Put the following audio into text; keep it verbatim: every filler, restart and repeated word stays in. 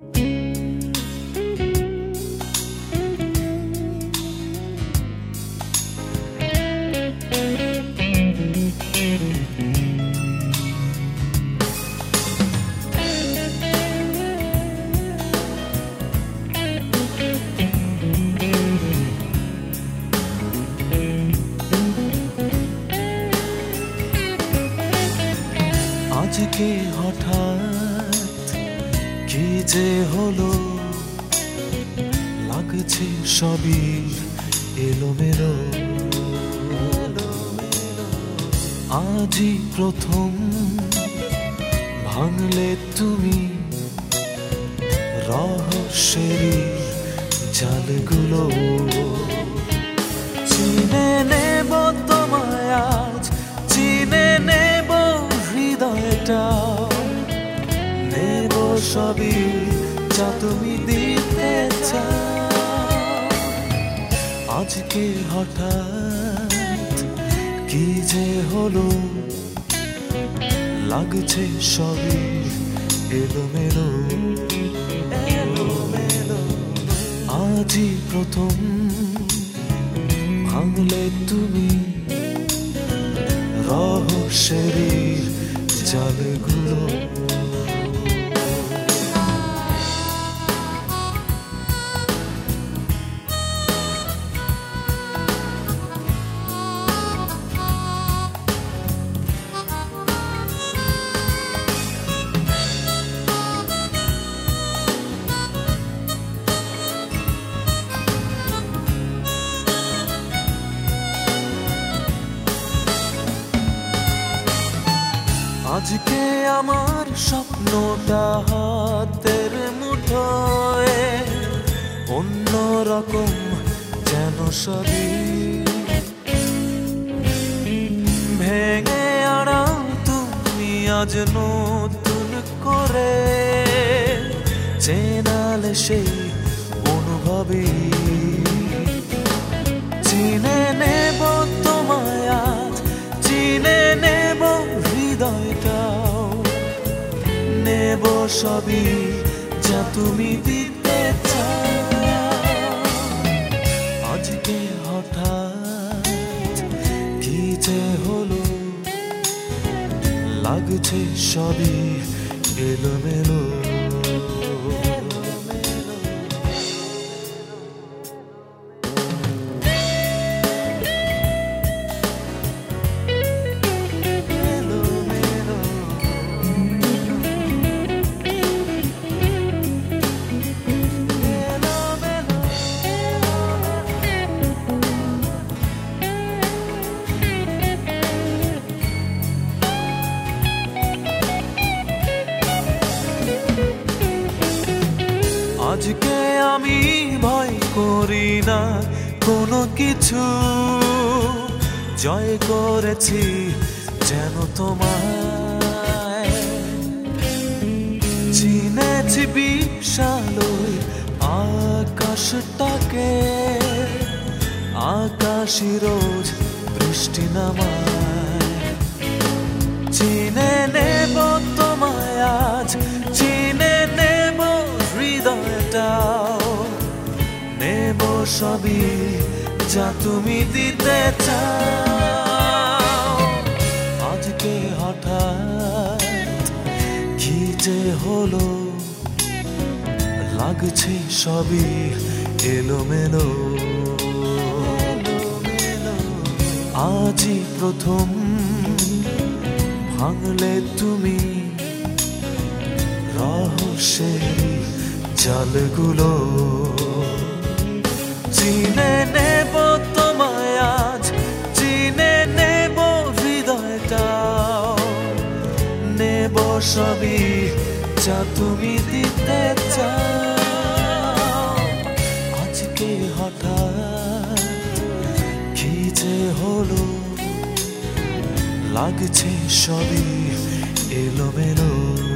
আজকে হঠাৎ কি যে হলো, লাগছে সবই এলোমেলো। আজই প্রথম ভাঙলে তুমি রহস্যের জালগুলো। চিনে নেব তোমায় আজ, চিনে নেব হৃদয়টা, নেব সবই যা তুমি দিতে চাও। আজকে হঠাৎ কি যে হলো, লাগছে সবই এলোমেলো। আজই প্রথম ভাঙলে তুমি রহস্যের জালগুলো। আজকে আমার স্বপ্নটা হাতের মুঠোয়, অন্যরকম যেন সবই ভেঙে আড়াও তুমি আজ নতুন করে। চেনালে সেই অনুভবই, চিনে নেব তোমায় আজ, চিনে নেব হৃদয়টাও, নেব সবই যা তুমি দিতে চাও। আজকে হঠাৎ কি যে হলো, লাগছে সবই এলোমেলো। আজকে আমি ভয় করি না কোনো কিছু, জয় করেছি যেন তোমায়। চিনেছি বিশালই আকাশটাকে, আকাশই রোজ বৃষ্টি নামায়। চিনে নেব তোমায় আজ, চিনে নেব হৃদয়টাও, নেব সবই যা তুমি দিতে চাও। আজকে হঠাৎ কি যে হলো, লাগছে সবই এলোমেলো। আজই প্রথম ভাঙলে তুমি রহস্যের জালগুলো। চিনে নেব তোমায় আজ, চিনে নেব হৃদয়টাও, নেব সবই যা তুমি দিতে চাও। আজকে হঠাৎ কি যে হলো, লাগছে সবই এলোমেলো।